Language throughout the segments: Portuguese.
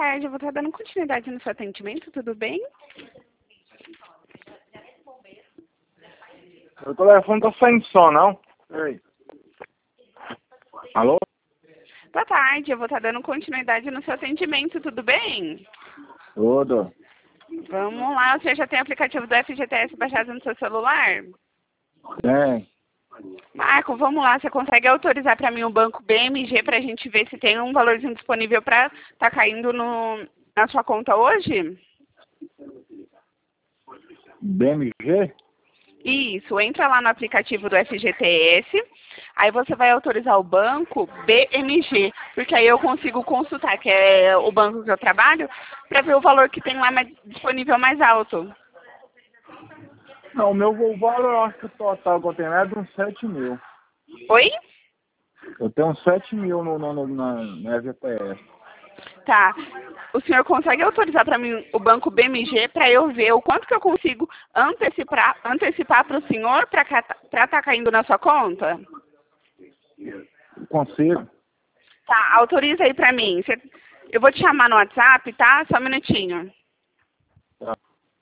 tarde, eu vou estar dando continuidade no seu atendimento, tudo bem? O telefone tá sem som, não? Ei. Alô? Boa tarde, eu vou estar dando continuidade no seu atendimento, tudo bem? Tudo. Vamos lá, você já tem o aplicativo do FGTS baixado no seu celular? Tem. Marco, vamos lá, você consegue autorizar para mim o banco BMG para a gente ver se tem um valorzinho disponível para estar caindo na sua conta hoje? BMG? Isso, entra lá no aplicativo do FGTS, aí você vai autorizar o banco BMG, porque aí eu consigo consultar, que é o banco que eu trabalho, para ver o valor que tem lá disponível mais alto. Não, o meu valor, eu acho que o total que eu tenho é de uns 7 mil. Oi? Eu tenho uns 7 mil na FGTS. Tá. O senhor consegue autorizar para mim o banco BMG para eu ver o quanto que eu consigo antecipar para o senhor para estar caindo na sua conta? Consigo. Tá, autoriza aí para mim. Eu vou te chamar no WhatsApp, tá? Só um minutinho. Tá.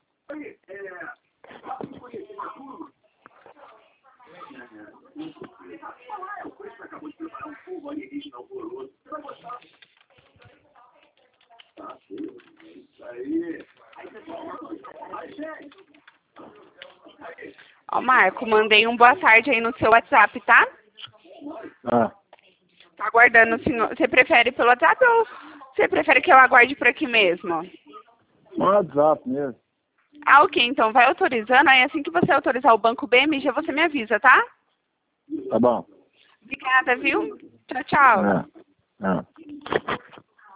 Ó, Marco, mandei um boa tarde aí no seu WhatsApp, tá? Ah. Tá aguardando o senhor. Você prefere pelo WhatsApp ou você prefere que eu aguarde por aqui mesmo? No WhatsApp mesmo. Ah, ok. Então vai autorizando. Aí assim que você autorizar o banco BMG, você me avisa, tá? Tá bom. Obrigada, viu? Tchau, tchau. É. É.